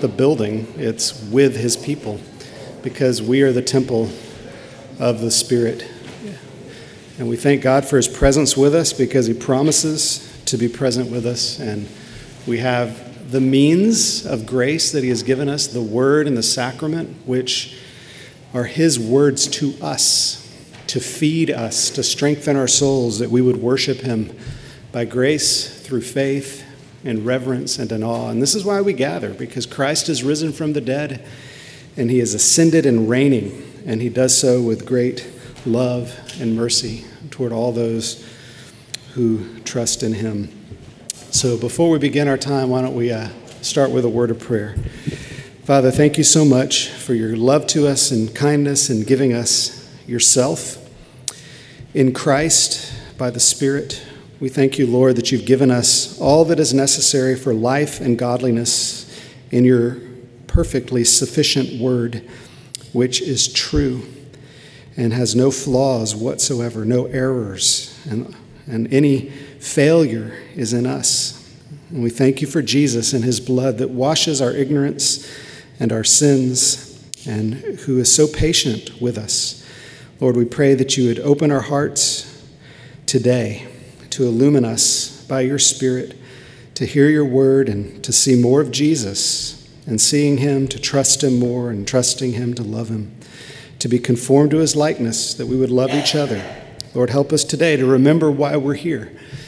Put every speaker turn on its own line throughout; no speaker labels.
the building, it's with his people, because we are the temple of the Spirit. And we thank God for his presence with us, because he promises to be present with us. And we have the means of grace that he has given us, the word and the sacrament, which are his words to us, to feed us, to strengthen our souls, that we would worship him by grace, through faith, in reverence, and in awe. And this is why we gather, because Christ is risen from the dead, and he is ascended and reigning, and he does so with great love and mercy toward all those who trust in him. So before we begin our time, why don't we start with a word of prayer. Father, thank you so much for your love to us and kindness in giving us yourself in Christ by the Spirit. We thank you, Lord, that you've given us all that is necessary for life and godliness in your perfectly sufficient word, which is true and has no flaws whatsoever, no errors, and any failure is in us. And we thank you for Jesus and his blood that washes our ignorance and our sins, and who is so patient with us. Lord, we pray that you would open our hearts today to illumine us by your Spirit, to hear your word and to see more of Jesus, and seeing him, to trust him more, and trusting him, to love him, to be conformed to his likeness, that we would love each other. Lord, help us today to remember why we're here,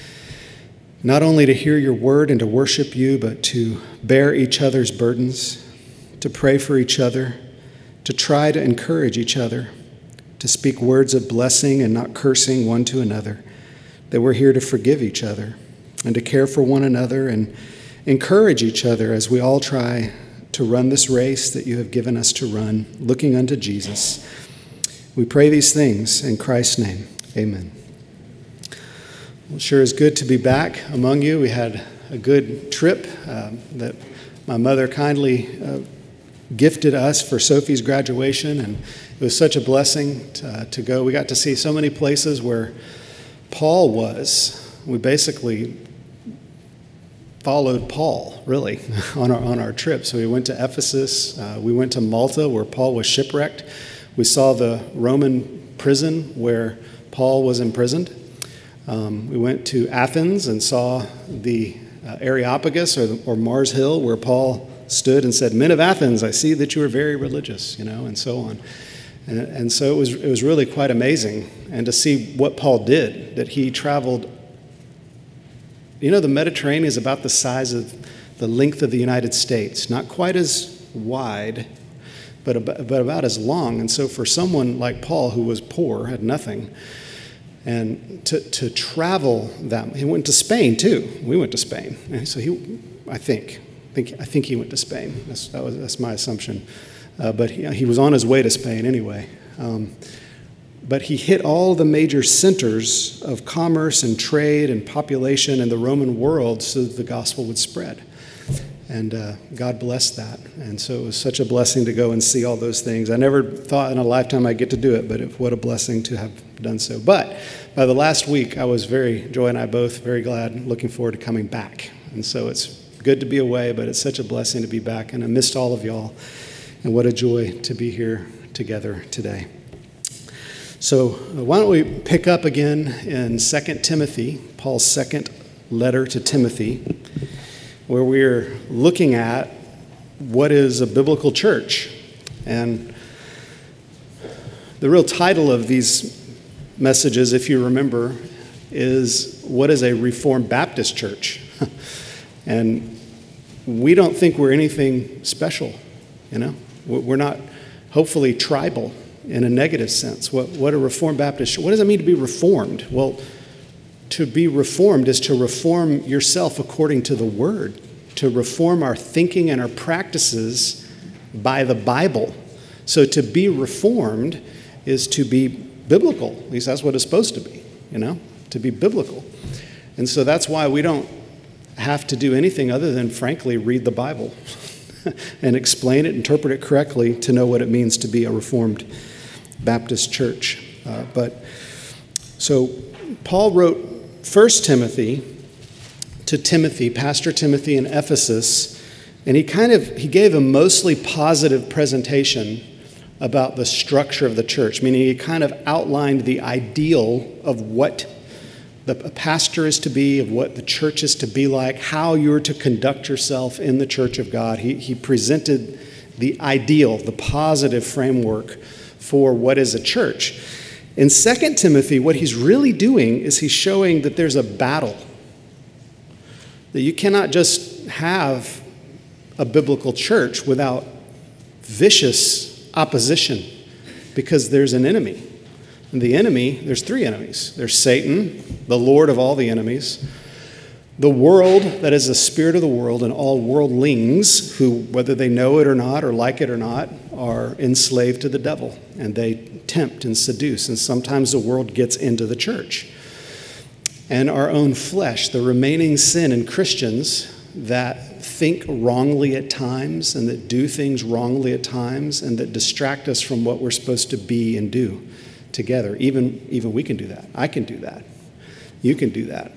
not only to hear your word and to worship you, but to bear each other's burdens, to pray for each other, to try to encourage each other, to speak words of blessing and not cursing one to another, that we're here to forgive each other and to care for one another and encourage each other as we all try to run this race that you have given us to run, looking unto Jesus. We pray these things in Christ's name. Amen. Well, it sure is good to be back among you. We had a good trip that my mother kindly gifted us for Sophie's graduation, and it was such a blessing to go. We got to see so many places where Paul was. We basically followed Paul, really, on our trip. So we went to Ephesus. We went to Malta, where Paul was shipwrecked. We saw the Roman prison where Paul was imprisoned. We went to Athens and saw the Areopagus, or Mars Hill, where Paul stood and said, "Men of Athens, I see that you are very religious," and so on. And so it was really quite amazing, and to see what Paul did, that he traveled. The Mediterranean is about the size of the length of the United States, not quite as wide, but about as long. And so for someone like Paul, who was poor, had nothing, and to travel that, he went to Spain too. We went to Spain, and so I think he went to Spain. That's my assumption. But he was on his way to Spain anyway. But he hit all the major centers of commerce and trade and population in the Roman world so that the gospel would spread. And God blessed that. And so it was such a blessing to go and see all those things. I never thought in a lifetime I'd get to do it, but what a blessing to have done so. But by the last week, Joy and I both very glad, looking forward to coming back. And so it's good to be away, but it's such a blessing to be back. And I missed all of y'all. And what a joy to be here together today. So why don't we pick up again in 2 Timothy, Paul's second letter to Timothy, where we're looking at what is a biblical church. And the real title of these messages, if you remember, is what is a Reformed Baptist church? And we don't think we're anything special, We're not, hopefully, tribal in a negative sense. What a Reformed Baptist, what does it mean to be reformed? Well, to be reformed is to reform yourself according to the Word, to reform our thinking and our practices by the Bible. So to be reformed is to be biblical. At least that's what it's supposed to be, to be biblical. And so that's why we don't have to do anything other than, frankly, read the Bible and explain it, interpret it correctly to know what it means to be a Reformed Baptist church. So Paul wrote 1 Timothy to Timothy, Pastor Timothy in Ephesus, And he gave a mostly positive presentation about the structure of the church, meaning he kind of outlined the ideal of what a pastor is to be, of what the church is to be like, how you're to conduct yourself in the church of God. He presented the ideal, the positive framework for what is a church. In 2 Timothy, what he's really doing is he's showing that there's a battle, that you cannot just have a biblical church without vicious opposition, because there's an enemy. And the enemy, there's three enemies. There's Satan, the Lord of all the enemies, the world, that is the spirit of the world, and all worldlings who, whether they know it or not or like it or not, are enslaved to the devil, and they tempt and seduce, and sometimes the world gets into the church. And our own flesh, the remaining sin in Christians that think wrongly at times and that do things wrongly at times and that distract us from what we're supposed to be and do together. Even we can do that. I can do that. You can do that.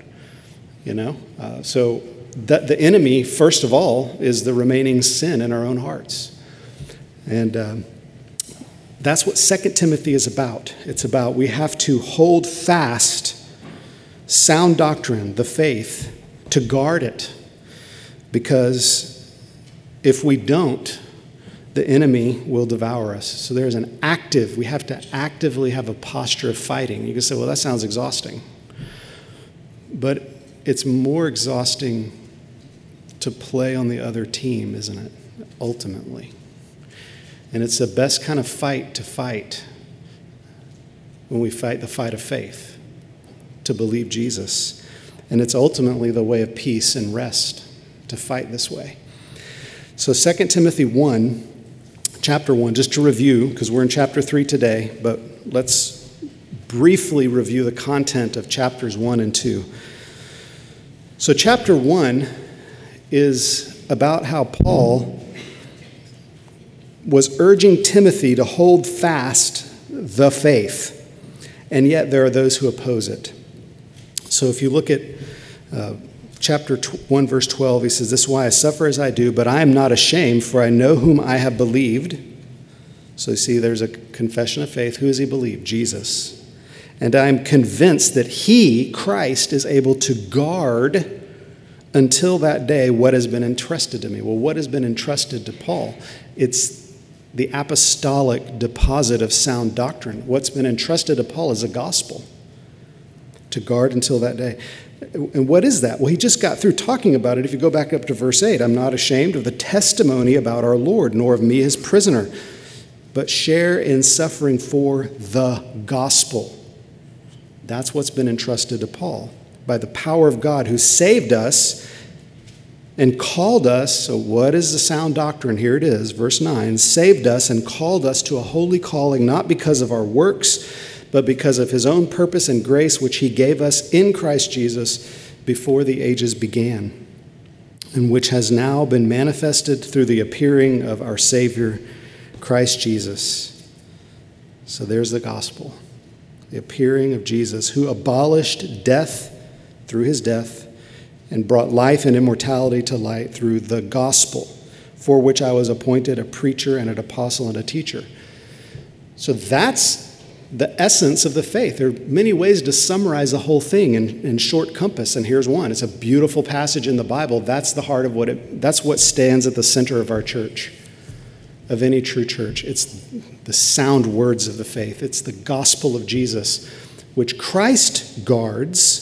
So the enemy, first of all, is the remaining sin in our own hearts. And that's what 2 Timothy is about. It's about we have to hold fast sound doctrine, the faith, to guard it. Because if we don't, the enemy will devour us. So there's we have to actively have a posture of fighting. You can say, well, that sounds exhausting. But it's more exhausting to play on the other team, isn't it? Ultimately. And it's the best kind of fight to fight when we fight the fight of faith, to believe Jesus. And it's ultimately the way of peace and rest, to fight this way. So 2 Timothy 1, chapter 1, just to review, because we're in chapter 3 today, but let's briefly review the content of chapters 1 and 2. So chapter 1 is about how Paul was urging Timothy to hold fast the faith, and yet there are those who oppose it. So if you look at chapter 1, verse 12, he says, "This is why I suffer as I do, but I am not ashamed, for I know whom I have believed." So you see, there's a confession of faith. Who has he believed? Jesus. "And I am convinced that he, Christ, is able to guard until that day what has been entrusted to me." Well, what has been entrusted to Paul? It's the apostolic deposit of sound doctrine. What's been entrusted to Paul is the gospel, to guard until that day. And what is that? Well, he just got through talking about it. If you go back up to verse 8, "I'm not ashamed of the testimony about our Lord, nor of me his prisoner, but share in suffering for the gospel." That's what's been entrusted to Paul by the power of God, who saved us and called us. So what is the sound doctrine? Here it is, verse 9. "Saved us and called us to a holy calling, not because of our works, but because of his own purpose and grace, which he gave us in Christ Jesus before the ages began, and which has now been manifested through the appearing of our Savior, Christ Jesus." So there's the gospel, the appearing of Jesus, who abolished death through his death and brought life and immortality to light through the gospel, for which I was appointed a preacher and an apostle and a teacher. So that's the essence of the faith. There are many ways to summarize the whole thing in short compass, and here's one. It's a beautiful passage in the Bible. That's the heart of that's what stands at the center of our church, of any true church. It's the sound words of the faith. It's the gospel of Jesus, which Christ guards,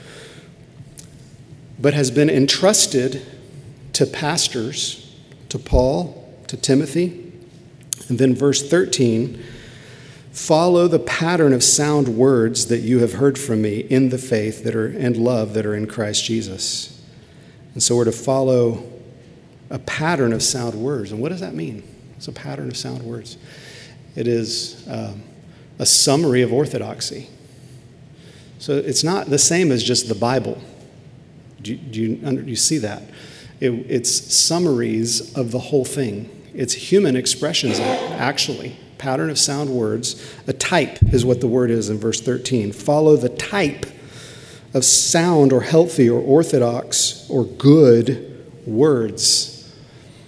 but has been entrusted to pastors, to Paul, to Timothy. And then verse 13, "Follow the pattern of sound words that you have heard from me in the faith and love that are in Christ Jesus." And so we're to follow a pattern of sound words. And what does that mean? It's a pattern of sound words. It is a summary of orthodoxy. So it's not the same as just the Bible. Do you see that? It's summaries of the whole thing. It's human expressions, actually. Pattern of sound words. A type is what the word is in verse 13. Follow the type of sound or healthy or orthodox or good words.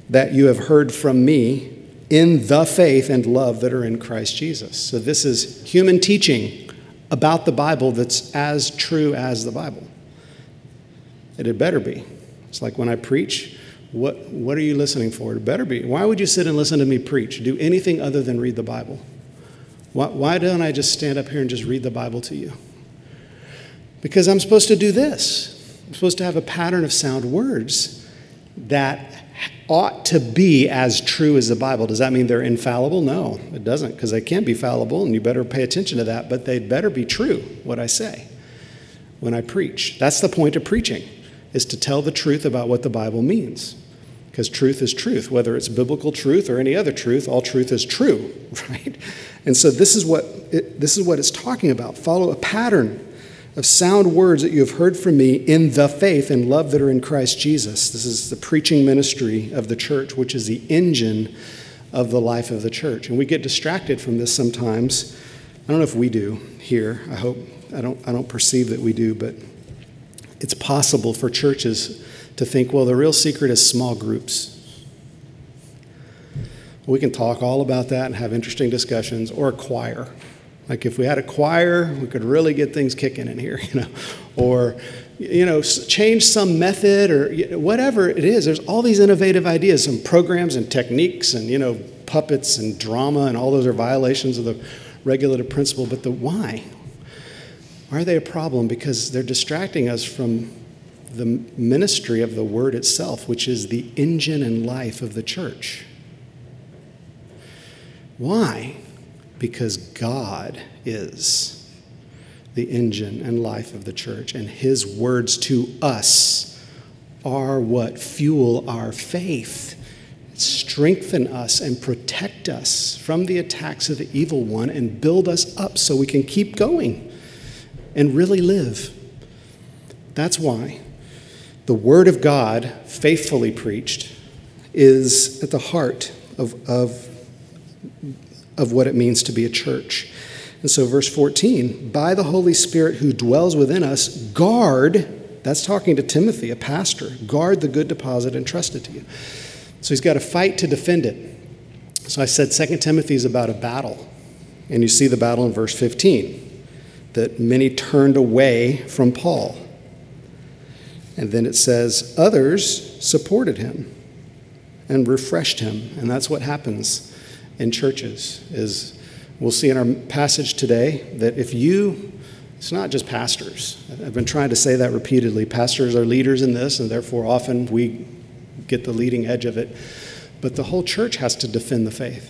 that you have heard from me in the faith and love that are in Christ Jesus. So this is human teaching about the Bible that's as true as the Bible. It had better be. It's like when I preach, what are you listening for? It better be. Why would you sit and listen to me preach? Do anything other than read the Bible? Why don't I just stand up here and just read the Bible to you? Because I'm supposed to do this. I'm supposed to have a pattern of sound words that ought to be as true as the Bible. Does that mean they're infallible? No, it doesn't, because they can't be fallible, and you better pay attention to that, but they'd better be true, what I say, when I preach. That's the point of preaching, is to tell the truth about what the Bible means, because truth is truth. Whether it's biblical truth or any other truth, all truth is true, right? And so this is what it's talking about. Follow a pattern of sound words that you have heard from me in the faith and love that are in Christ Jesus. This is the preaching ministry of the church, which is the engine of the life of the church. And we get distracted from this sometimes. I don't know if we do here. I don't perceive that we do, but it's possible for churches to think, well, the real secret is small groups. We can talk all about that and have interesting discussions, or a choir. Like if we had a choir, we could really get things kicking in here, or, change some method or whatever it is. There's all these innovative ideas, some programs and techniques and, puppets and drama, and all those are violations of the regulative principle. But the why? Why are they a problem? Because they're distracting us from the ministry of the word itself, which is the engine and life of the church. Why? Because God is the engine and life of the church, and his words to us are what fuel our faith, strengthen us and protect us from the attacks of the evil one, and build us up so we can keep going and really live. That's why the word of God, faithfully preached, is at the heart of what it means to be a church. And so verse 14, by the Holy Spirit who dwells within us, guard, that's talking to Timothy, a pastor, guard the good deposit entrusted to you. So he's got to fight to defend it. So I said 2 Timothy is about a battle. And you see the battle in verse 15, that many turned away from Paul. And then it says, others supported him and refreshed him. And that's what happens in churches. Is we'll see in our passage today that it's not just pastors. I've been trying to say that repeatedly. Pastors are leaders in this, and therefore often we get the leading edge of it. But the whole church has to defend the faith.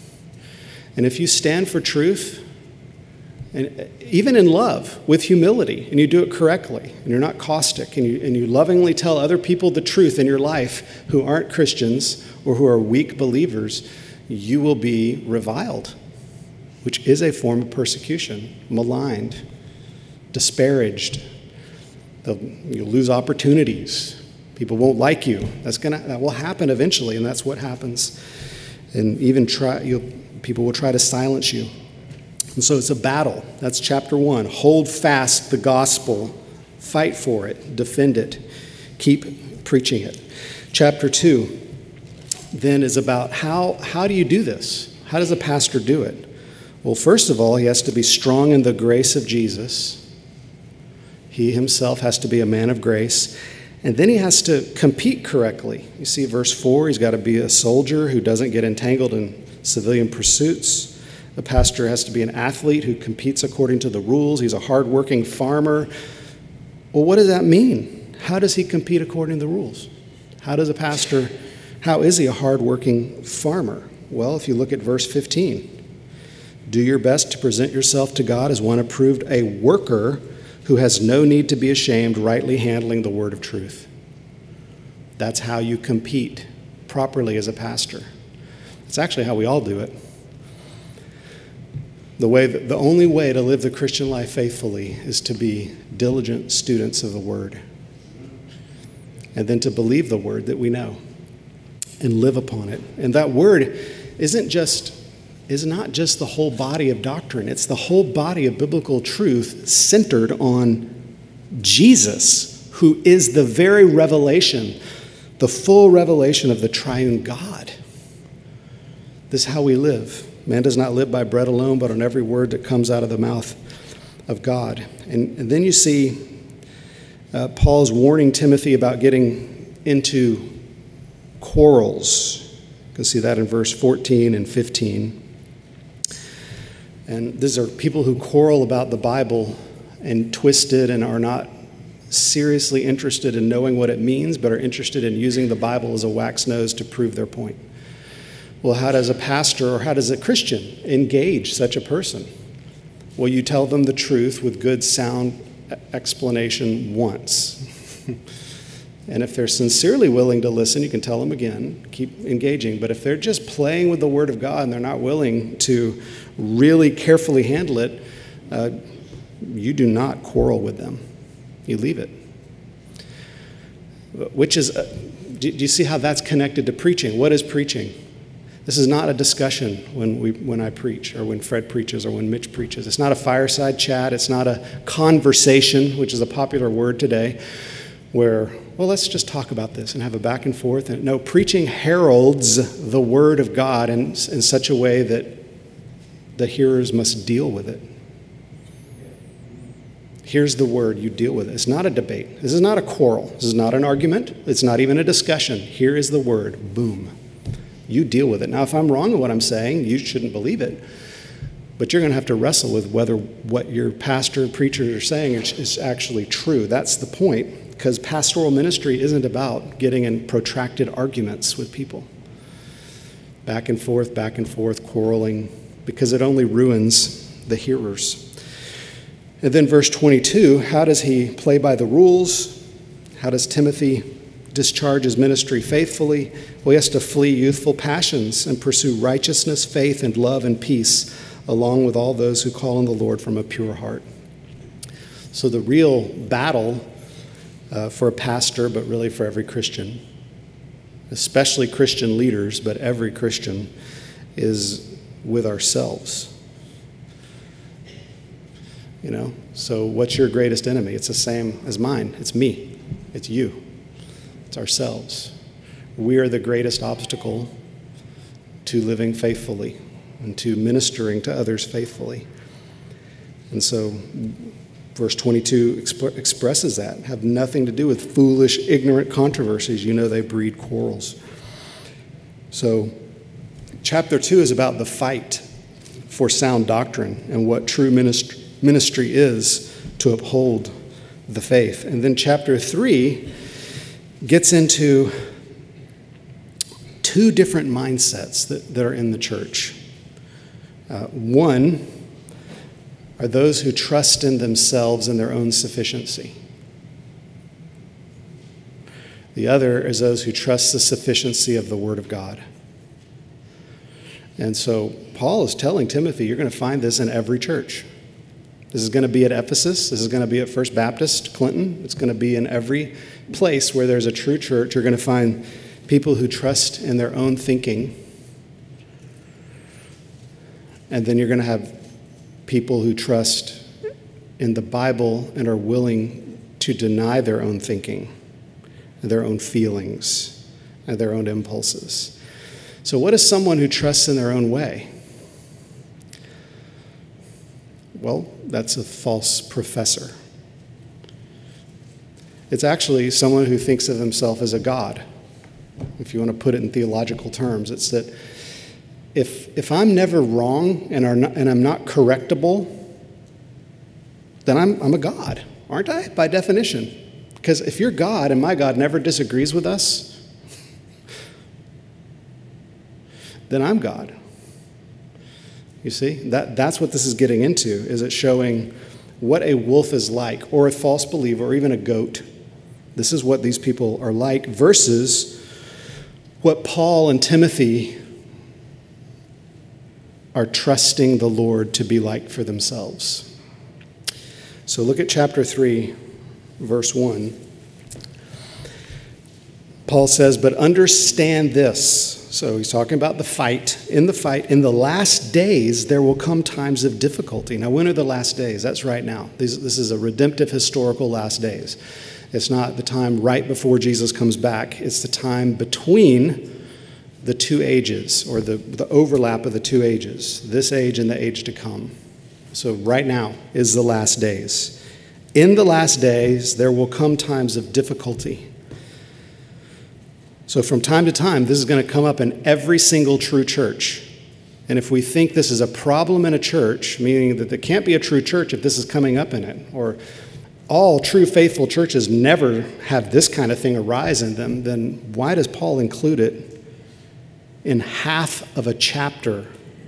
And if you stand for truth, and even in love, with humility, and you do it correctly, and you're not caustic, and you lovingly tell other people the truth in your life who aren't Christians or who are weak believers, you will be reviled, which is a form of persecution, maligned, disparaged. You'll lose opportunities. People won't like you. That will happen eventually, and that's what happens. And even people will try to silence you. And so it's a battle. That's chapter 1. Hold fast the gospel. Fight for it. Defend it. Keep preaching it. Chapter 2 then is about how do you do this? How does a pastor do it? Well, first of all, he has to be strong in the grace of Jesus. He himself has to be a man of grace. And then he has to compete correctly. You see verse 4, he's got to be a soldier who doesn't get entangled in civilian pursuits. The pastor has to be an athlete who competes according to the rules. He's a hardworking farmer. Well, what does that mean? How does he compete according to the rules? How is he a hardworking farmer? Well, if you look at verse 15, do your best to present yourself to God as one approved, a worker who has no need to be ashamed, rightly handling the word of truth. That's how you compete properly as a pastor. It's actually how we all do it. The only way to live the Christian life faithfully is to be diligent students of the word, and then to believe the word that we know and live upon it. And that word is not just the whole body of doctrine. It's the whole body of biblical truth centered on Jesus, who is the very revelation the full revelation of the triune God. This is how we live. Man does not live by bread alone, but on every word that comes out of the mouth of God. And then you see Paul's warning Timothy about getting into quarrels. You can see that in verse 14 and 15. And these are people who quarrel about the Bible and twist it and are not seriously interested in knowing what it means, but are interested in using the Bible as a wax nose to prove their point. Well, how does a pastor or how does a Christian engage such a person? Well, you tell them the truth with good, sound explanation once. And if they're sincerely willing to listen, you can tell them again, keep engaging. But if they're just playing with the Word of God and they're not willing to really carefully handle it, you do not quarrel with them. You leave it. Which is, do you see how that's connected to preaching? What is preaching? This is not a discussion when I preach or when Fred preaches or when Mitch preaches. It's not a fireside chat. It's not a conversation, which is a popular word today, where, well, let's just talk about this and have a back and forth. And no, preaching heralds the Word of God in such a way that the hearers must deal with it. Here's the Word, you deal with it. It's not a debate. This is not a quarrel. This is not an argument. It's not even a discussion. Here is the Word. Boom. You deal with it. Now, if I'm wrong in what I'm saying, you shouldn't believe it. But you're going to have to wrestle with whether what your pastor and preachers are saying is actually true. That's the point, because pastoral ministry isn't about getting in protracted arguments with people. Back and forth, quarreling, because it only ruins the hearers. And then verse 22, how does he play by the rules? How does Timothy discharge his ministry faithfully? Well, he has to flee youthful passions and pursue righteousness, faith, and love and peace, along with all those who call on the Lord from a pure heart. So the real battle for a pastor, but really for every Christian, especially Christian leaders, but every Christian, is with ourselves. You know, so what's your greatest enemy? It's the same as mine. It's me. It's you. It's ourselves. We are the greatest obstacle to living faithfully and to ministering to others faithfully. And so verse 22 expresses that. Have nothing to do with foolish, ignorant controversies. You know they breed quarrels. So chapter 2 is about the fight for sound doctrine and what true ministry is to uphold the faith. And then chapter 3 gets into two different mindsets that are in the church. One are those who trust in themselves and their own sufficiency. The other is those who trust the sufficiency of the Word of God. And so Paul is telling Timothy, you're going to find this in every church. This is going to be at Ephesus. This is going to be at First Baptist, Clinton. It's going to be in every place where there's a true church. You're going to find people who trust in their own thinking. And then you're going to have people who trust in the Bible and are willing to deny their own thinking and their own feelings and their own impulses. So what is someone who trusts in their own way? Well, that's a false professor. It's actually someone who thinks of himself as a god. If you want to put it in theological terms, it's that if I'm never wrong and I'm not correctable, then I'm a god, aren't I? By definition. Because if you're God and my God never disagrees with us, then I'm God. You see, that's what this is getting into, is it showing what a wolf is like, or a false believer, or even a goat. This is what these people are like versus what Paul and Timothy are trusting the Lord to be like for themselves. So look at chapter 3, verse 1. Paul says, but understand this. So he's talking about the fight. In the last days, there will come times of difficulty. Now, when are the last days? That's right now. This is a redemptive, historical last days. It's not the time right before Jesus comes back. It's the time between the two ages, or the overlap of the two ages, this age and the age to come. So right now is the last days. In the last days, there will come times of difficulty. So from time to time, this is going to come up in every single true church. And if we think this is a problem in a church, meaning that there can't be a true church if this is coming up in it, or all true faithful churches never have this kind of thing arise in them, then why does Paul include it in half of a chapter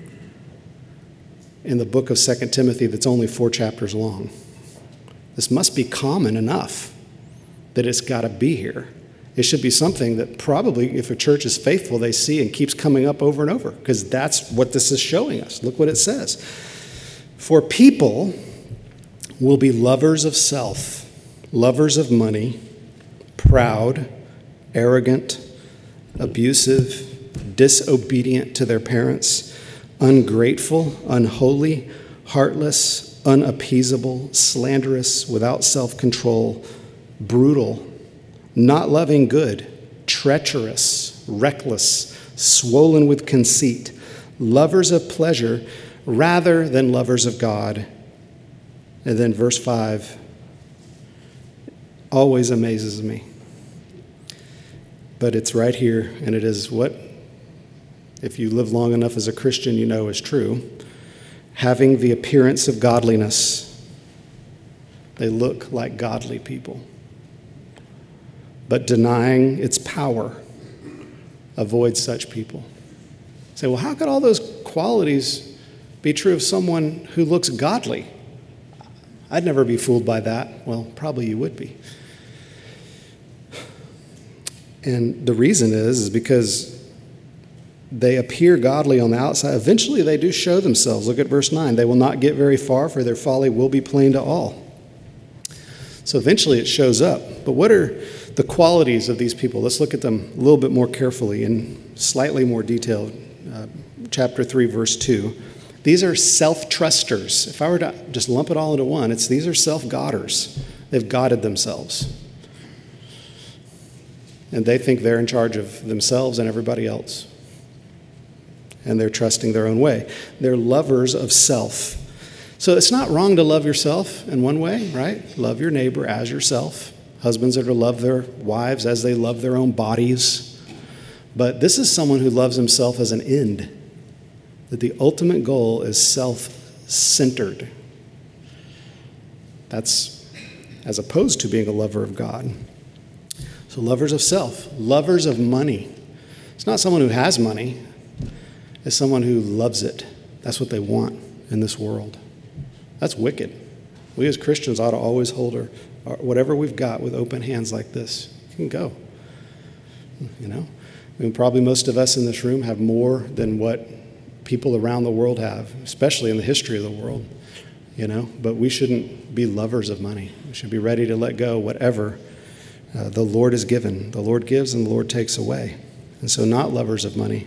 in the book of 2 Timothy that's only 4 chapters long? This must be common enough that it's got to be here. It should be something that probably, if a church is faithful, they see and keeps coming up over and over, because that's what this is showing us. Look what it says. For people will be lovers of self, lovers of money, proud, arrogant, abusive, disobedient to their parents, ungrateful, unholy, heartless, unappeasable, slanderous, without self-control, brutal, not loving good, treacherous, reckless, swollen with conceit, lovers of pleasure rather than lovers of God. And then verse 5 always amazes me. But it's right here, and it is what, if you live long enough as a Christian, you know is true. Having the appearance of godliness. They look like godly people. But denying its power, avoid such people. Say, well, how could all those qualities be true of someone who looks godly? I'd never be fooled by that. Well, probably you would be. And the reason is because they appear godly on the outside. Eventually, they do show themselves. Look at verse 9. They will not get very far, for their folly will be plain to all. So eventually it shows up. But what are the qualities of these people? Let's look at them a little bit more carefully in slightly more detail. Chapter 3, verse 2. These are self-trusters. If I were to just lump it all into one, these are self-godders. They've godded themselves. And they think they're in charge of themselves and everybody else. And they're trusting their own way. They're lovers of self. So it's not wrong to love yourself in one way, right? Love your neighbor as yourself. Husbands are to love their wives as they love their own bodies. But this is someone who loves himself as an end. That the ultimate goal is self-centered. That's as opposed to being a lover of God. So lovers of self, lovers of money. It's not someone who has money. It's someone who loves it. That's what they want in this world. That's wicked. We as Christians ought to always hold whatever we've got with open hands like this. You can go. Probably most of us in this room have more than what people around the world have, especially in the history of the world, but we shouldn't be lovers of money. We should be ready to let go whatever the Lord has given. The Lord gives and the Lord takes away. And so not lovers of money.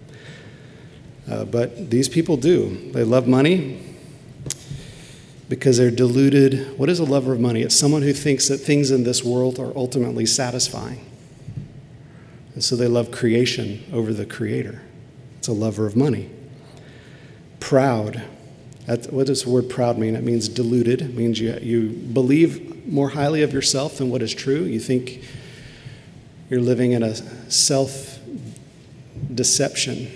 But these people do. They love money because they're deluded. What is a lover of money? It's someone who thinks that things in this world are ultimately satisfying. And so they love creation over the Creator. It's a lover of money. Proud. What does the word proud mean? It means deluded. It means you believe more highly of yourself than what is true. You think you're living in a self-deception.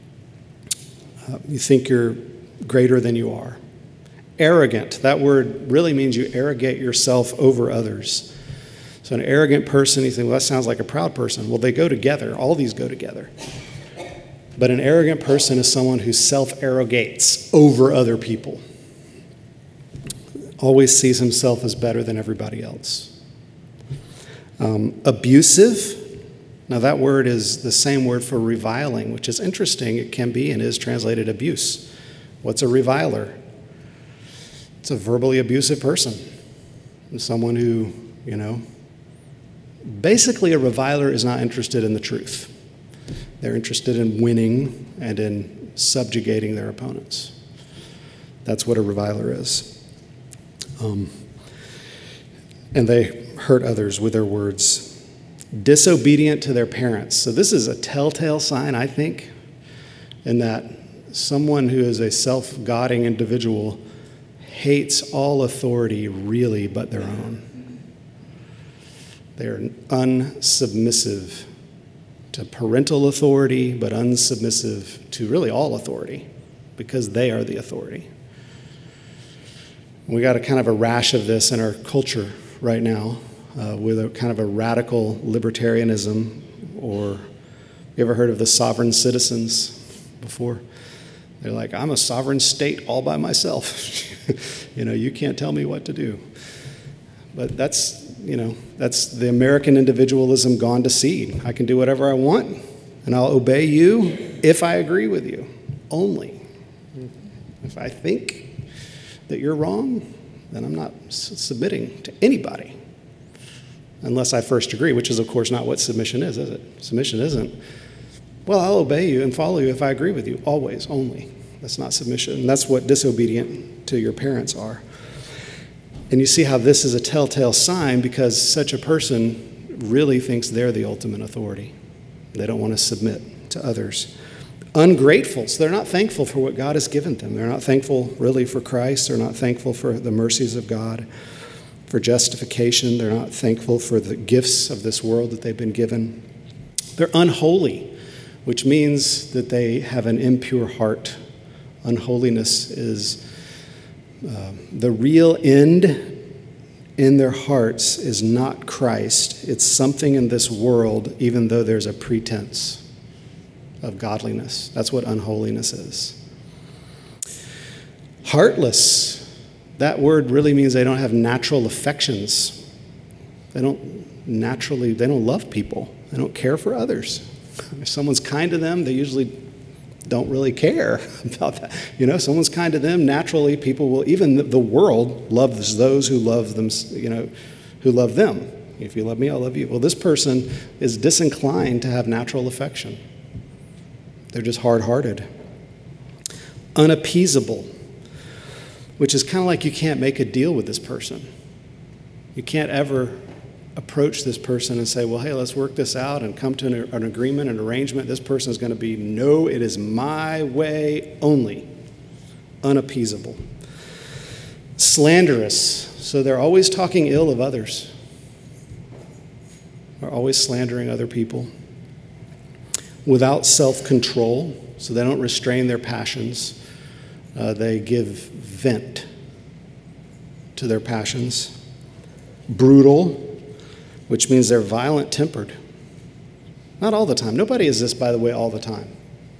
You think you're greater than you are. Arrogant. That word really means you arrogate yourself over others. So an arrogant person, you think, well, that sounds like a proud person. Well, they go together. All these go together. But an arrogant person is someone who self-arrogates over other people. Always sees himself as better than everybody else. Abusive. Now that word is the same word for reviling, which is interesting. It can be and is translated abuse. What's a reviler? It's a verbally abusive person. Someone who, basically a reviler is not interested in the truth. They're interested in winning and in subjugating their opponents. That's what a reviler is. And they hurt others with their words. Disobedient to their parents. So this is a telltale sign, I think, in that someone who is a self-godding individual hates all authority really but their own. They're unsubmissive to parental authority, but unsubmissive to really all authority because they are the authority. We got a kind of a rash of this in our culture right now with a kind of a radical libertarianism, or you ever heard of the sovereign citizens before? They're like, I'm a sovereign state all by myself. You can't tell me what to do. But that's the American individualism gone to seed. I can do whatever I want, and I'll obey you if I agree with you, only. If I think that you're wrong, then I'm not submitting to anybody unless I first agree, which is, of course, not what submission is it? Submission isn't, well, I'll obey you and follow you if I agree with you, always, only. That's not submission. And that's what disobedient to your parents are. And you see how this is a telltale sign because such a person really thinks they're the ultimate authority. They don't want to submit to others. Ungrateful, so they're not thankful for what God has given them. They're not thankful really for Christ. They're not thankful for the mercies of God, for justification. They're not thankful for the gifts of this world that they've been given. They're unholy, which means that they have an impure heart. Unholiness is the real end in their hearts is not Christ. It's something in this world, even though there's a pretense of godliness. That's what unholiness is. Heartless, that word really means they don't have natural affections. They don't love people. They don't care for others. If someone's kind to them, they usually don't really care about that. Someone's kind to them, naturally people will, even the world loves those who love them, who love them. If you love me, I'll love you. Well, this person is disinclined to have natural affection. They're just hard-hearted. Unappeasable, which is kind of like you can't make a deal with this person. You can't ever approach this person and say, well, hey, let's work this out and come to an agreement, an arrangement. This person is going to be, no, it is my way only. Unappeasable. Slanderous. So they're always talking ill of others. They're always slandering other people. Without self-control, so they don't restrain their passions. They give vent to their passions. Brutal, which means they're violent-tempered. Not all the time. Nobody is this, by the way, all the time.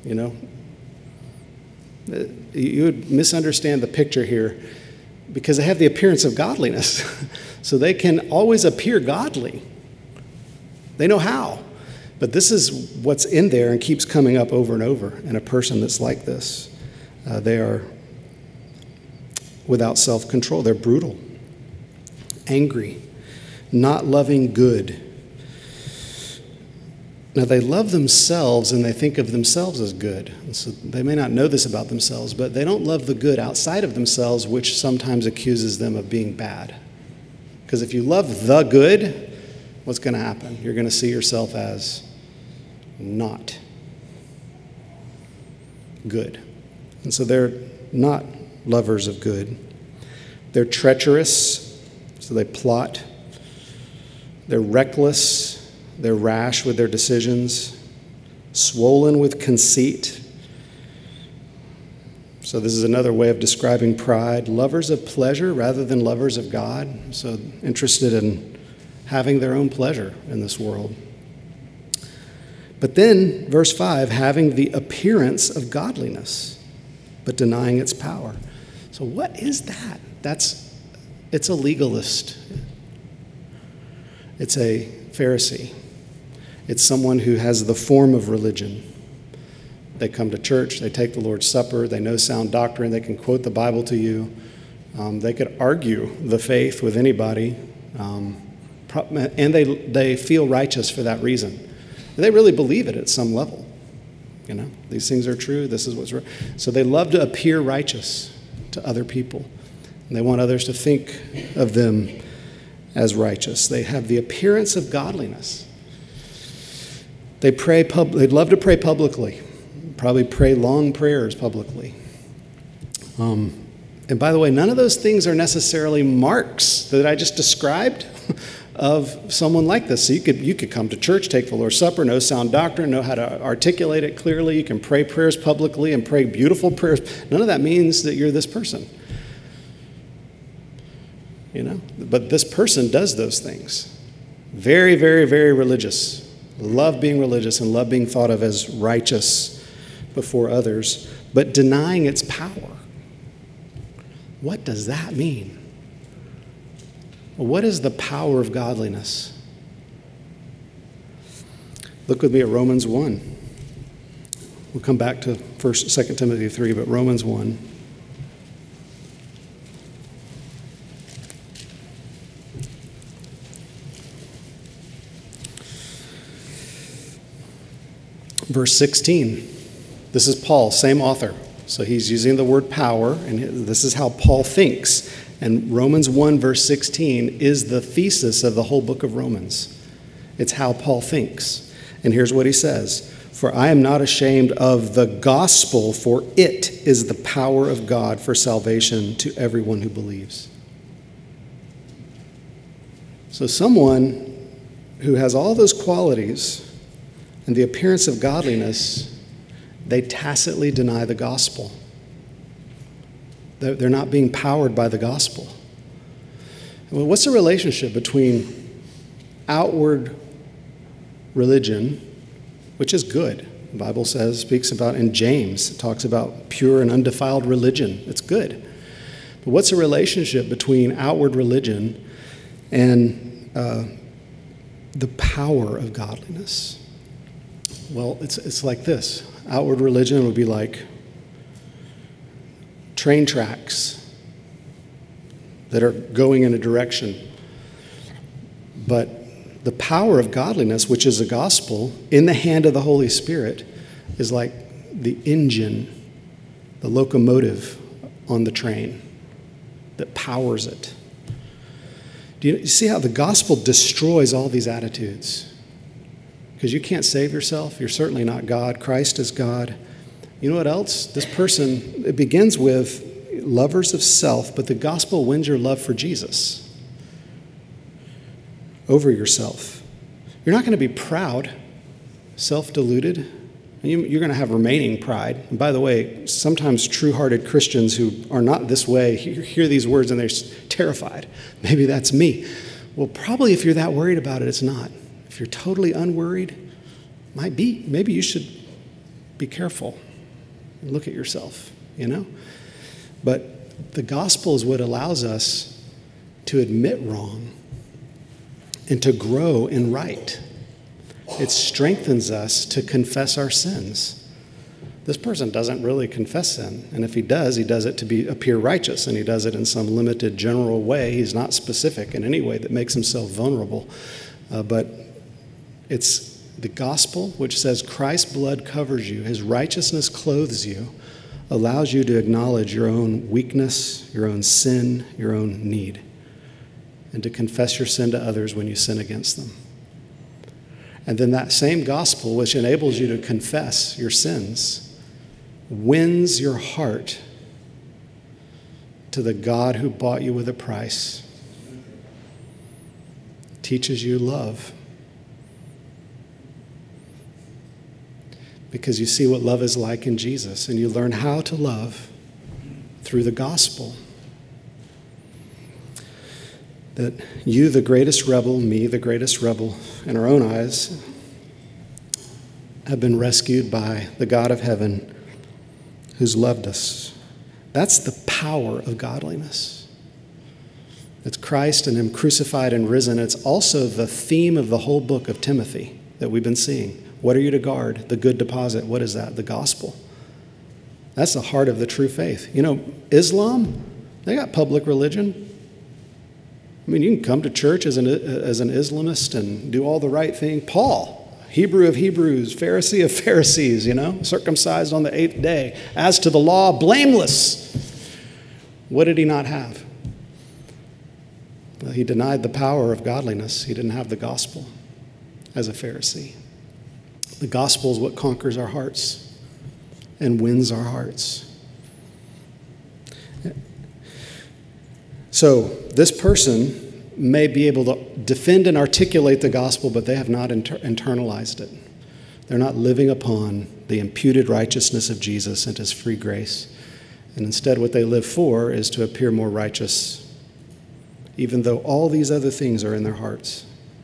You would misunderstand the picture here because they have the appearance of godliness. So they can always appear godly. They know how. But this is what's in there and keeps coming up over and over in a person that's like this. They are without self-control. They're brutal, angry, not loving good. Now, they love themselves and they think of themselves as good. And so they may not know this about themselves, but they don't love the good outside of themselves, which sometimes accuses them of being bad. Because if you love the good, what's going to happen? You're going to see yourself as not good. And so they're not lovers of good. They're treacherous, so they plot. They're reckless. They're rash with their decisions. Swollen with conceit. So this is another way of describing pride. Lovers of pleasure rather than lovers of God. So interested in having their own pleasure in this world. But then, verse 5, having the appearance of godliness, but denying its power. So what is that? It's a legalist. It's a Pharisee. It's someone who has the form of religion. They come to church, they take the Lord's Supper, they know sound doctrine, they can quote the Bible to you. They could argue the faith with anybody, and they feel righteous for that reason. And they really believe it at some level. These things are true, this is what's right. So they love to appear righteous to other people. And they want others to think of them as righteous. They have the appearance of godliness. They'd love to pray publicly, probably pray long prayers publicly. And by the way, none of those things are necessarily marks that I just described of someone like this. So you could come to church, take the Lord's Supper, know sound doctrine, know how to articulate it clearly. You can pray prayers publicly and pray beautiful prayers. None of that means that you're this person. But this person does those things. Very, very, very religious. Love being religious and love being thought of as righteous before others, but denying its power. What does that mean? What is the power of godliness? Look with me at Romans 1. We'll come back to 2 Timothy 3, but Romans 1. Verse 16. This is Paul, same author. So he's using the word power, and this is how Paul thinks. And Romans 1, verse 16 is the thesis of the whole book of Romans. It's how Paul thinks. And here's what he says. For I am not ashamed of the gospel, for it is the power of God for salvation to everyone who believes. So someone who has all those qualities and the appearance of godliness, they tacitly deny the gospel. They're not being powered by the gospel. Well, what's the relationship between outward religion, which is good? The Bible speaks about, in James, it talks about pure and undefiled religion. It's good. But what's the relationship between outward religion and the power of godliness? Well, it's like this. Outward religion would be like train tracks that are going in a direction. But the power of godliness, which is the gospel, in the hand of the Holy Spirit, is like the engine, the locomotive on the train that powers it. Do you see how the gospel destroys all these attitudes? Because you can't save yourself. You're certainly not God. Christ is God. You know what else? This person, it begins with lovers of self, but the gospel wins your love for Jesus over yourself. You're not going to be proud, self-deluded. You're going to have remaining pride. And by the way, sometimes true-hearted Christians who are not this way hear these words and they're terrified. Maybe that's me. Well, probably if you're that worried about it, it's not. If you're totally unworried, might be. Maybe you should be careful and look at yourself, But the gospel is what allows us to admit wrong and to grow in right. It strengthens us to confess our sins. This person doesn't really confess sin, and if he does it to appear righteous, and he does it in some limited general way. He's not specific in any way that makes himself vulnerable, but it's the gospel, which says Christ's blood covers you, his righteousness clothes you, allows you to acknowledge your own weakness, your own sin, your own need, and to confess your sin to others when you sin against them. And then that same gospel, which enables you to confess your sins, wins your heart to the God who bought you with a price, teaches you love. Because you see what love is like in Jesus, and you learn how to love through the gospel. That you, the greatest rebel, me, the greatest rebel, in our own eyes, have been rescued by the God of heaven who's loved us. That's the power of godliness. It's Christ and him crucified and risen. It's also the theme of the whole book of Timothy that we've been seeing. What are you to guard? The good deposit. What is that? The gospel. That's the heart of the true faith. Islam, they got public religion. I mean, you can come to church as an Islamist and do all the right thing. Paul, Hebrew of Hebrews, Pharisee of Pharisees, circumcised on the 8th day. As to the law, blameless. What did he not have? He denied the power of godliness. He didn't have the gospel as a Pharisee. The gospel is what conquers our hearts and wins our hearts. So this person may be able to defend and articulate the gospel, but they have not internalized it. They're not living upon the imputed righteousness of Jesus and his free grace. And instead, what they live for is to appear more righteous, even though all these other things are in their hearts.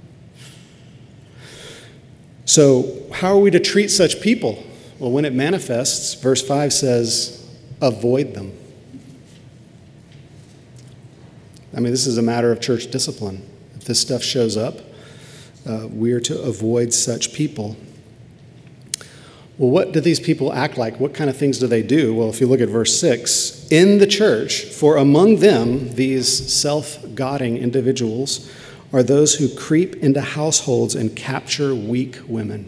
So how are we to treat such people? Well, when it manifests, verse 5 says, avoid them. I mean, this is a matter of church discipline. If this stuff shows up, we are to avoid such people. Well, what do these people act like? What kind of things do they do? Well, if you look at verse 6, in the church, for among them, these self-godding individuals are those who creep into households and capture weak women.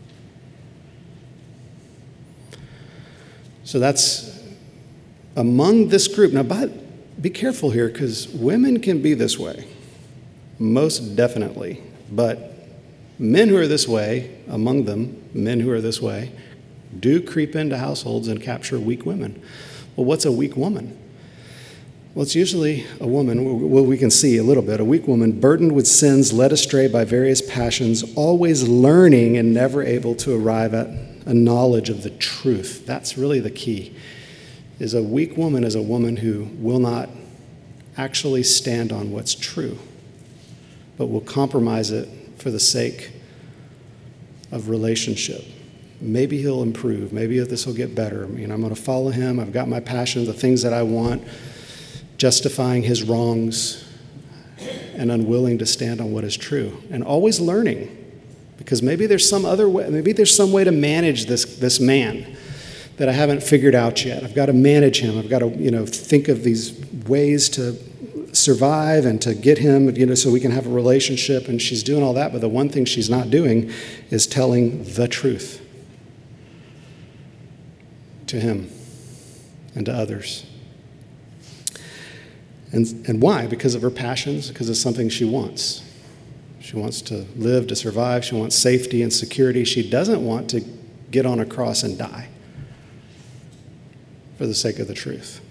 So that's among this group. Now, be careful here, because women can be this way, most definitely. But men who are this way, among them, men who are this way, do creep into households and capture weak women. Well, what's a weak woman? Well, it's usually a woman, well, we can see a little bit, a weak woman burdened with sins, led astray by various passions, always learning and never able to arrive at a knowledge of the truth. That's really the key. Is a weak woman is a woman who will not actually stand on what's true, but will compromise it for the sake of relationship. Maybe he'll improve. Maybe this will get better. I'm going to follow him. I've got my passion, the things that I want, justifying his wrongs and unwilling to stand on what is true. And always learning, because maybe there's some other way, maybe there's some way to manage this man that I haven't figured out yet. I've got to manage him. I've got to, think of these ways to survive and to get him, so we can have a relationship. And she's doing all that, but the one thing she's not doing is telling the truth to him and to others. And why? Because of her passions, because it's something she wants. She wants to live, to survive. She wants safety and security. She doesn't want to get on a cross and die for the sake of the truth.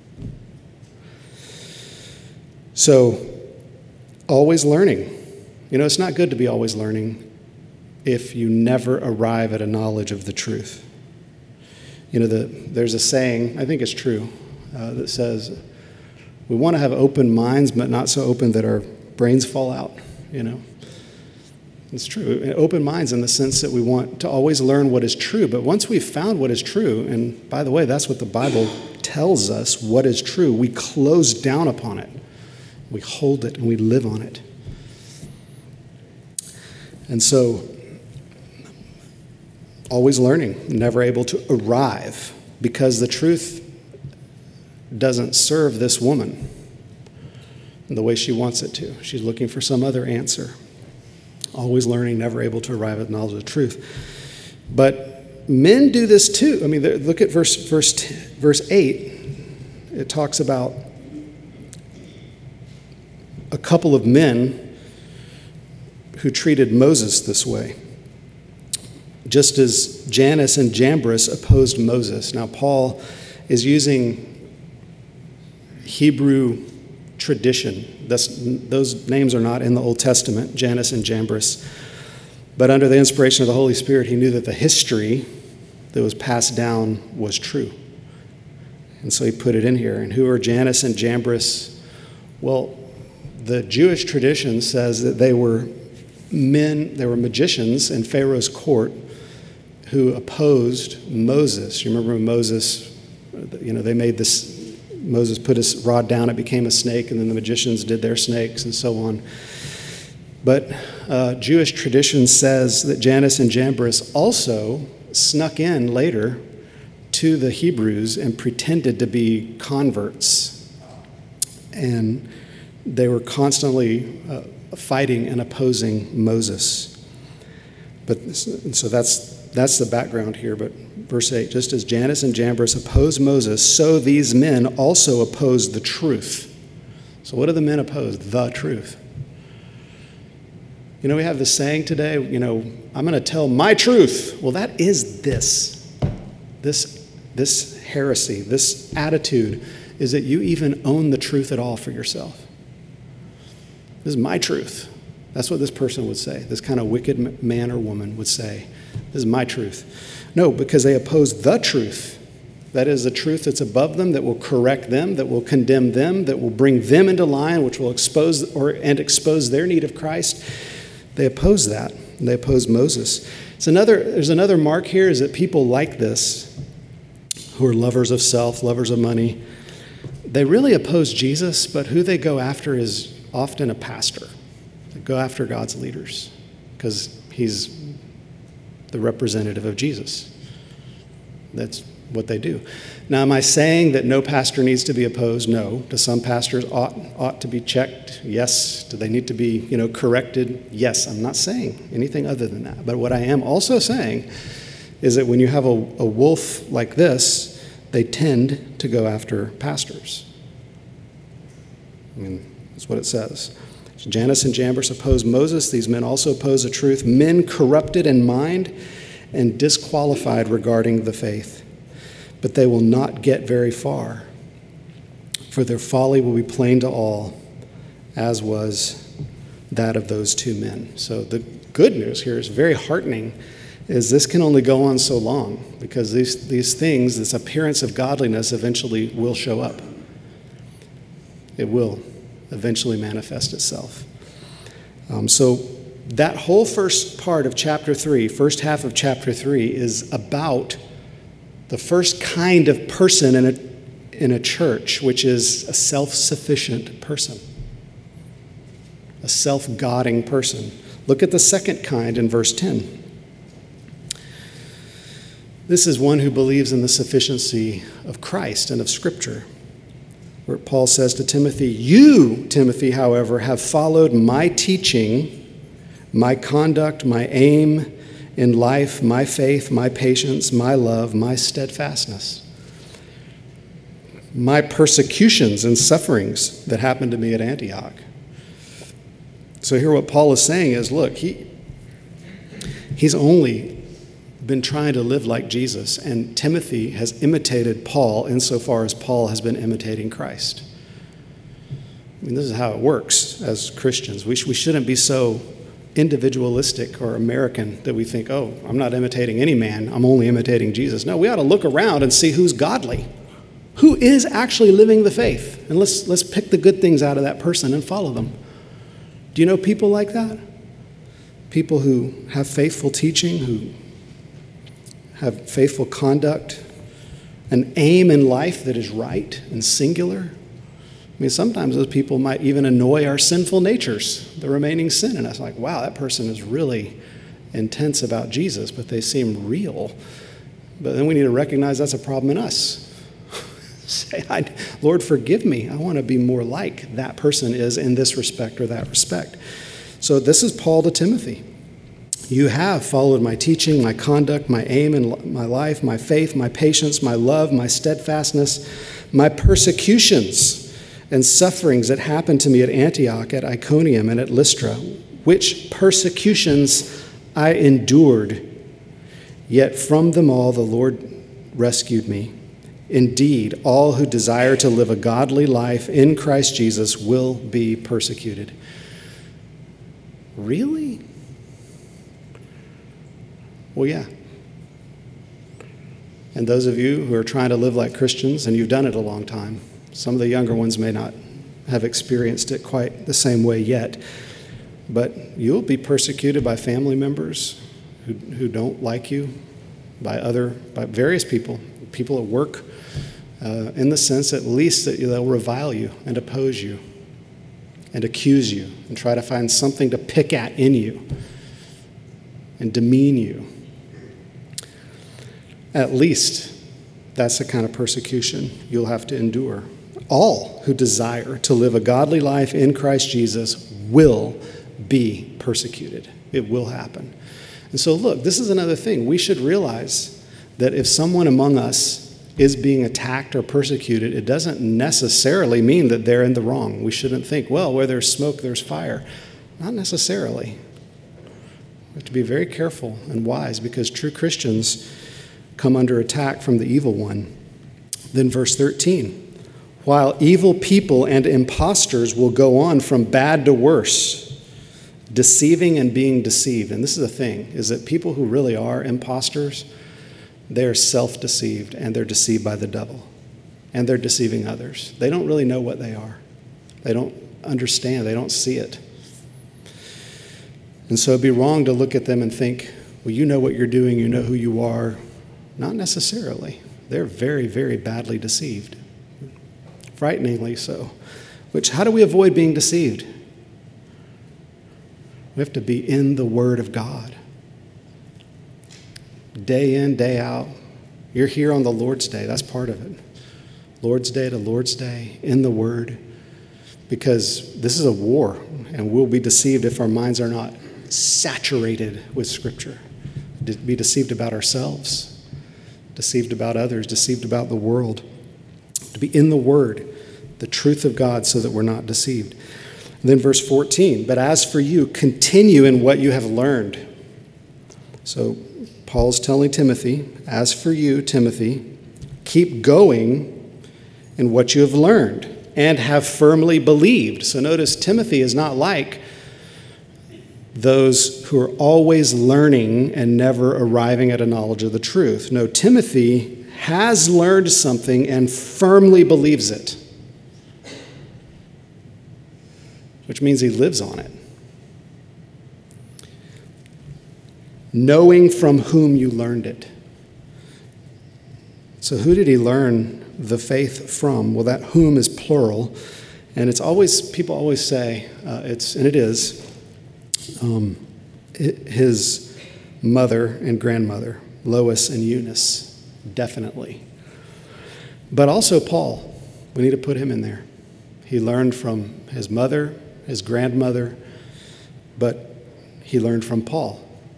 So, always learning. It's not good to be always learning if you never arrive at a knowledge of the truth. There's a saying, I think it's true, that says, we want to have open minds, but not so open that our brains fall out, It's true. Open minds in the sense that we want to always learn what is true. But once we've found what is true, and by the way, that's what the Bible tells us, what is true, we close down upon it. We hold it and we live on it. And so, always learning, never able to arrive, because the truth doesn't serve this woman the way she wants it to. She's looking for some other answer. Always learning, never able to arrive at knowledge of the truth. But men do this too. Look at verse 8. It talks about a couple of men who treated Moses this way, just as Jannes and Jambres opposed Moses. Now, Paul is using Hebrew tradition. Those names are not in the Old Testament, Jannes and Jambres. But under the inspiration of the Holy Spirit, he knew that the history that was passed down was true. And so he put it in here. And who are Jannes and Jambres? Well, the Jewish tradition says that they were magicians in Pharaoh's court who opposed Moses. You remember when Moses, they made this, Moses put his rod down, it became a snake, and then the magicians did their snakes and so on. But Jewish tradition says that Jannes and Jambres also snuck in later to the Hebrews and pretended to be converts. And they were constantly fighting and opposing Moses. But so that's the background here. But verse 8, just as Jannes and Jambres opposed Moses, so these men also opposed the truth. So what do the men oppose? The truth. We have this saying today, I'm going to tell my truth. Well, that is this heresy, this attitude is that you even own the truth at all for yourself. This is my truth. That's what this person would say. This kind of wicked man or woman would say, this is my truth. No, because they oppose the truth. That is the truth that's above them, that will correct them, that will condemn them, that will bring them into line, which will expose their need of Christ. They oppose that. And they oppose Moses. There's another mark here is that people like this, who are lovers of self, lovers of money, they really oppose Jesus, but who they go after is often a pastor. They go after God's leaders because he's the representative of Jesus. That's what they do. Now, am I saying that no pastor needs to be opposed? No. Do some pastors ought to be checked? Yes. Do they need to be, corrected? Yes. I'm not saying anything other than that. But what I am also saying is that when you have a wolf like this, they tend to go after pastors. That's what it says. Jannes and Jambres oppose Moses. These men also oppose the truth. Men corrupted in mind and disqualified regarding the faith. But they will not get very far, for their folly will be plain to all, as was that of those two men. So the good news here is very heartening, is this can only go on so long, because these things, this appearance of godliness eventually will show up. It will eventually manifest itself. So that whole first part of chapter 3, first half of chapter 3, is about the first kind of person in a church, which is a self-sufficient person, a self-godding person. Look at the second kind in verse 10. This is one who believes in the sufficiency of Christ and of Scripture, where Paul says to Timothy, "You, Timothy, however, have followed my teaching, my conduct, my aim in life, my faith, my patience, my love, my steadfastness, my persecutions and sufferings that happened to me at Antioch." So here what Paul is saying is, look, he's only been trying to live like Jesus, and Timothy has imitated Paul insofar as Paul has been imitating Christ. This is how it works as Christians. We shouldn't be so individualistic or American that we think, oh, I'm not imitating any man, I'm only imitating Jesus. No, we ought to look around and see who's godly, who is actually living the faith, and let's pick the good things out of that person and follow them. Do you know people like that? People who have faithful teaching, who have faithful conduct, an aim in life that is right and singular. Sometimes those people might even annoy our sinful natures, the remaining sin in us. Like, wow, that person is really intense about Jesus, but they seem real. But then we need to recognize that's a problem in us. Say, Lord, forgive me. I want to be more like that person is in this respect or that respect. So this is Paul to Timothy. You have followed my teaching, my conduct, my aim in my life, my faith, my patience, my love, my steadfastness, my persecutions and sufferings that happened to me at Antioch, at Iconium, and at Lystra, which persecutions I endured, yet from them all the Lord rescued me. Indeed, all who desire to live a godly life in Christ Jesus will be persecuted. Really? Well, yeah. And those of you who are trying to live like Christians, and you've done it a long time, some of the younger ones may not have experienced it quite the same way yet, but you'll be persecuted by family members who don't like you, by various people at work, in the sense at least that they'll revile you and oppose you and accuse you and try to find something to pick at in you and demean you. At least that's the kind of persecution you'll have to endure. All who desire to live a godly life in Christ Jesus will be persecuted. It will happen. And so look, this is another thing. We should realize that if someone among us is being attacked or persecuted, it doesn't necessarily mean that they're in the wrong. We shouldn't think, well, where there's smoke, there's fire. Not necessarily. We have to be very careful and wise because true Christians come under attack from the evil one. Then verse 13, while evil people and impostors will go on from bad to worse, deceiving and being deceived. And this is the thing, is that people who really are impostors, they're self-deceived and they're deceived by the devil. And they're deceiving others. They don't really know what they are. They don't understand. They don't see it. And so it'd be wrong to look at them and think, well, you know what you're doing, you know who you are. Not necessarily. They're very, very badly deceived. Frighteningly so. How do we avoid being deceived? We have to be in the Word of God. Day in, day out. You're here on the Lord's Day. That's part of it. Lord's Day to Lord's Day, in the Word. Because this is a war, and we'll be deceived if our minds are not saturated with Scripture. Be deceived about ourselves, deceived about others, deceived about the world. To be in the Word, the truth of God, so that we're not deceived. And then verse 14, but as for you, continue in what you have learned. So Paul's telling Timothy, as for you, Timothy, keep going in what you have learned and have firmly believed. So notice Timothy is not like those who are always learning and never arriving at a knowledge of the truth. No, Timothy has learned something and firmly believes it, which means he lives on it. Knowing from whom you learned it. So who did he learn the faith from? Well, that whom is plural, and it's always, people always say, his mother and grandmother, Lois and Eunice, definitely. But also Paul, we need to put him in there. He learned from his mother, his grandmother, but he learned from Paul.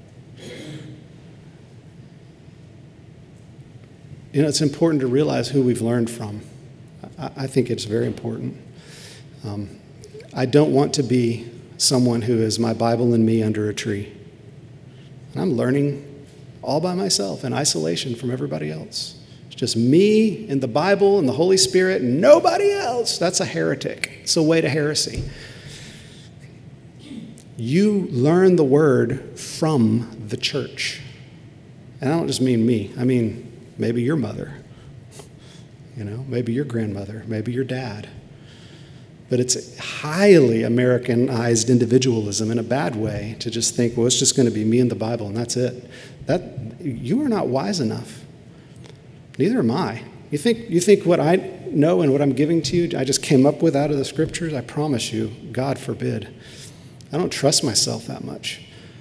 You know, it's important to realize who we've learned from. I think it's very important. I don't want to be someone who is my Bible and me under a tree. And I'm learning all by myself in isolation from everybody else. It's just me and the Bible and the Holy Spirit and nobody else. That's a heretic. It's a way to heresy. You learn the word from the church. And I don't just mean me. I mean maybe your mother, maybe your grandmother, maybe your dad. But it's highly Americanized individualism in a bad way to just think, well, it's just going to be me and the Bible and that's it. You are not wise enough. Neither am I. You think what I know and what I'm giving to you, I just came up with out of the Scriptures? I promise you, God forbid. I don't trust myself that much.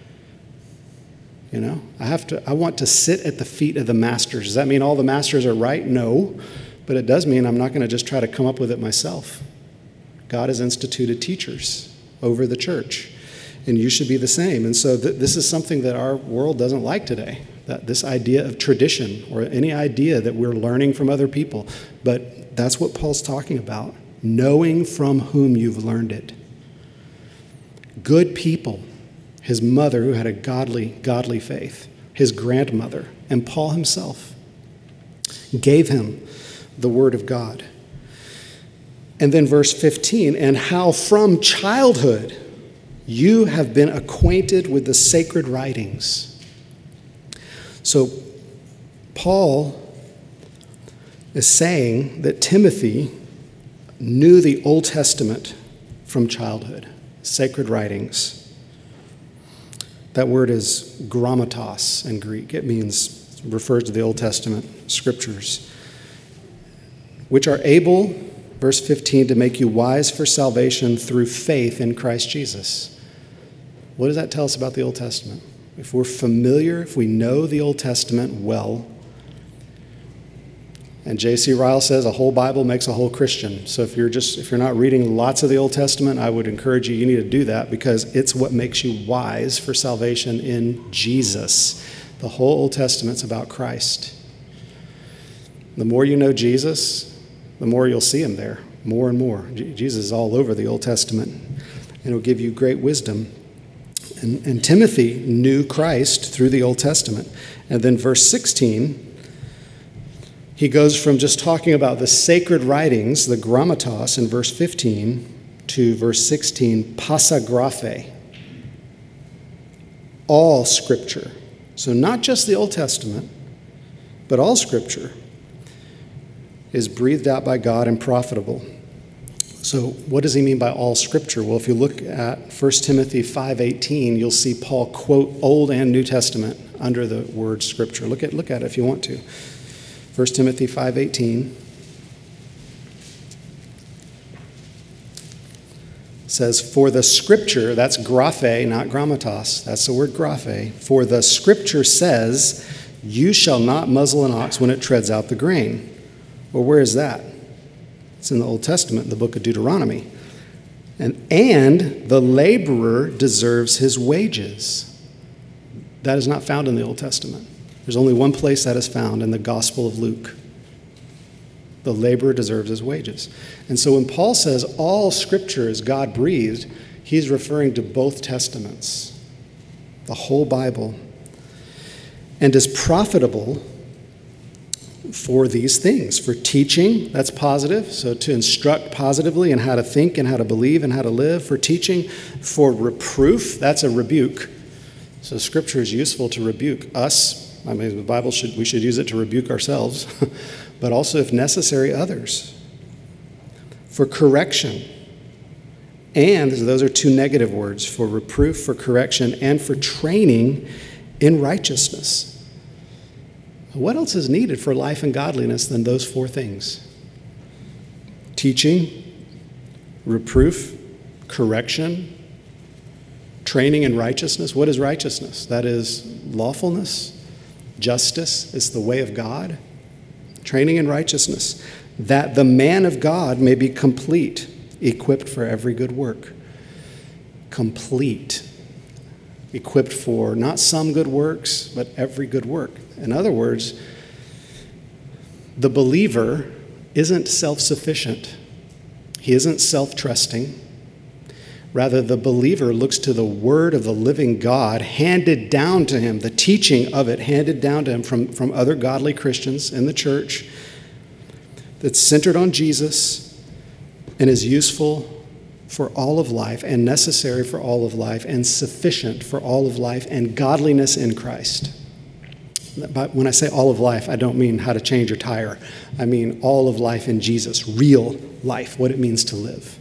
I want to sit at the feet of the masters. Does that mean all the masters are right? No. But it does mean I'm not going to just try to come up with it myself. God has instituted teachers over the church, and you should be the same. And so this is something that our world doesn't like today, that this idea of tradition or any idea that we're learning from other people. But that's what Paul's talking about, knowing from whom you've learned it. Good people, his mother who had a godly faith, his grandmother, and Paul himself gave him the word of God. And then verse 15, and how from childhood you have been acquainted with the sacred writings. So Paul is saying that Timothy knew the Old Testament from childhood, sacred writings. That word is grammatos in Greek. It refers to the Old Testament scriptures, which are able, verse 15, to make you wise for salvation through faith in Christ Jesus. What does that tell us about the Old Testament? If we're familiar, if we know the Old Testament well, and J.C. Ryle says a whole Bible makes a whole Christian. So if you're not reading lots of the Old Testament, I would encourage you need to do that because it's what makes you wise for salvation in Jesus. The whole Old Testament's about Christ. The more you know Jesus, the more you'll see him there, more and more. Jesus is all over the Old Testament, and it'll give you great wisdom. And Timothy knew Christ through the Old Testament. And then verse 16, he goes from just talking about the sacred writings, the grammatos, in verse 15, to verse 16, passagraphe. All Scripture. So not just the Old Testament, but all Scripture is breathed out by God and profitable. So what does he mean by all Scripture? Well, if you look at 1 Timothy 5:18, you'll see Paul quote Old and New Testament under the word Scripture. Look at it if you want to. 1 Timothy 5:18 says, "For the Scripture," that's graphe, not grammatos, that's the word graphe. "For the Scripture says, you shall not muzzle an ox when it treads out the grain." Well, where is that? It's in the Old Testament, the book of Deuteronomy. And the laborer deserves his wages. That is not found in the Old Testament. There's only one place that is found, in the Gospel of Luke. The laborer deserves his wages. And so when Paul says all Scripture is God-breathed, he's referring to both Testaments, the whole Bible, and is profitable for these things, for teaching, that's positive, so to instruct positively in how to think and how to believe and how to live, for teaching, for reproof, that's a rebuke. So Scripture is useful to rebuke us. I mean, the Bible we should use it to rebuke ourselves, but also, if necessary, others. For correction, and those are two negative words, for reproof, for correction, and for training in righteousness. What else is needed for life and godliness than those four things? Teaching, reproof, correction, training in righteousness. What is righteousness? That is lawfulness, justice. It's the way of God. Training in righteousness, that the man of God may be complete, equipped for every good work. Complete. Equipped for not some good works, but every good work. In other words, the believer isn't self-sufficient. He isn't self-trusting. Rather, the believer looks to the word of the living God handed down to him, the teaching of it handed down to him from other godly Christians in the church, that's centered on Jesus and is useful for all of life and necessary for all of life and sufficient for all of life and godliness in Christ. But when I say all of life, I don't mean how to change your tire. I mean all of life in Jesus, real life, what it means to live.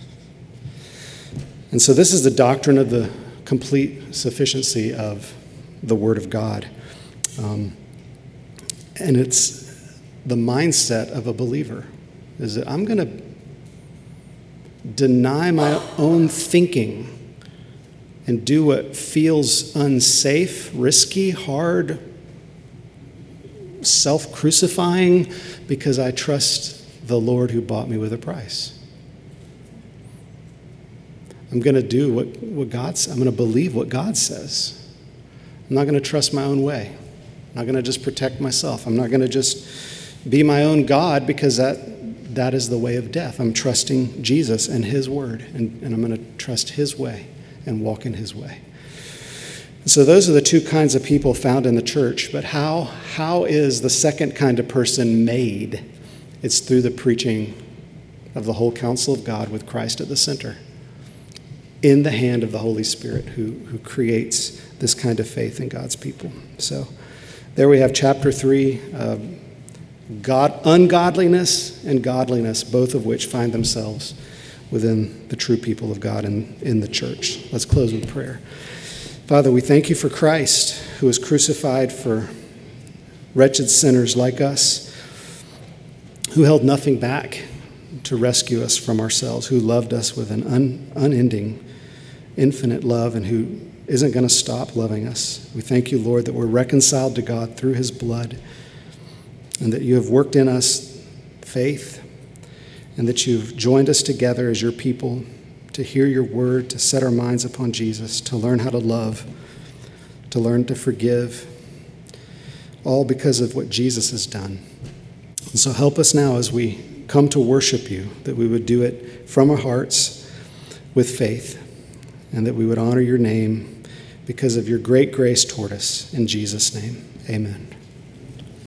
And so this is the doctrine of the complete sufficiency of the Word of God. And it's the mindset of a believer, is that I'm going to deny my own thinking and do what feels unsafe, risky, hard, self-crucifying, because I trust the Lord who bought me with a price. I'm going to do what God says. I'm going to believe what God says. I'm not going to trust my own way. I'm not going to just protect myself. I'm not going to just be my own God, because that is the way of death. I'm trusting Jesus and his word, and I'm going to trust his way and walk in his way. So those are the two kinds of people found in the church. But how is the second kind of person made? It's through the preaching of the whole counsel of God with Christ at the center, in the hand of the Holy Spirit who creates this kind of faith in God's people. So there we have chapter 3, ungodliness and godliness, both of which find themselves within the true people of God in the church. Let's close with prayer. Father, we thank you for Christ, who was crucified for wretched sinners like us, who held nothing back to rescue us from ourselves, who loved us with an unending, infinite love, and who isn't going to stop loving us. We thank you, Lord, that we're reconciled to God through his blood, and that you have worked in us faith, and that you've joined us together as your people to hear your word, to set our minds upon Jesus, to learn how to love, to learn to forgive, all because of what Jesus has done. And so help us now as we come to worship you, that we would do it from our hearts with faith, and that we would honor your name because of your great grace toward us. In Jesus' name, amen.